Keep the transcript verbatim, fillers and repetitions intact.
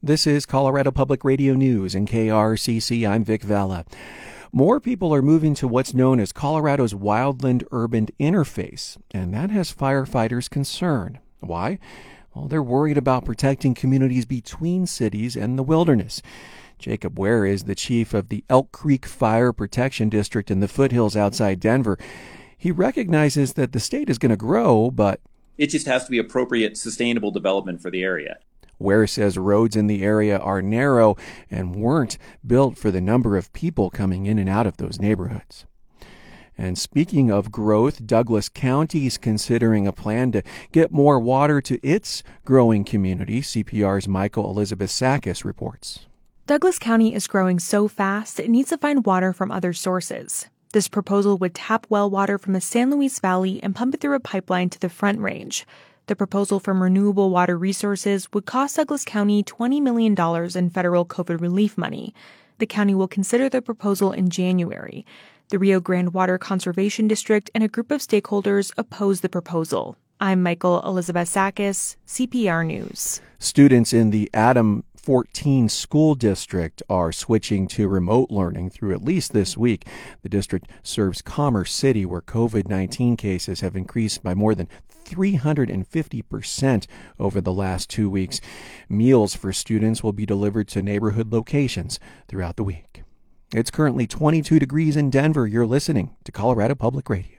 This is Colorado Public Radio News and K R C C. I'm Vic Vela. More people are moving to what's known as Colorado's wildland-urban interface, and that has firefighters concerned. Why? Well, they're worried about protecting communities between cities and the wilderness. Jacob Ware is the chief of the Elk Creek Fire Protection District in the foothills outside Denver. He recognizes that the state is going to grow, but it just has to be appropriate, sustainable development for the area. Ware says roads in the area are narrow and weren't built for the number of people coming in and out of those neighborhoods. And speaking of growth, Douglas County is considering a plan to get more water to its growing community. C P R's Michael Elizabeth Sakis reports. Douglas County is growing so fast it needs to find water from other sources. This proposal would tap well water from the San Luis Valley and pump it through a pipeline to the Front Range. The proposal from Renewable Water Resources would cost Douglas County twenty million dollars in federal COVID relief money. The county will consider the proposal in January. The Rio Grande Water Conservation District and a group of stakeholders oppose the proposal. I'm Michael Elizabeth Sakis, C P R News. Students in the Adam fourteen school district are switching to remote learning through at least this week. The district serves Commerce City, where COVID nineteen cases have increased by more than three hundred fifty percent over the last two weeks. Meals for students will be delivered to neighborhood locations throughout the week. It's currently twenty-two degrees in Denver. You're listening to Colorado Public Radio.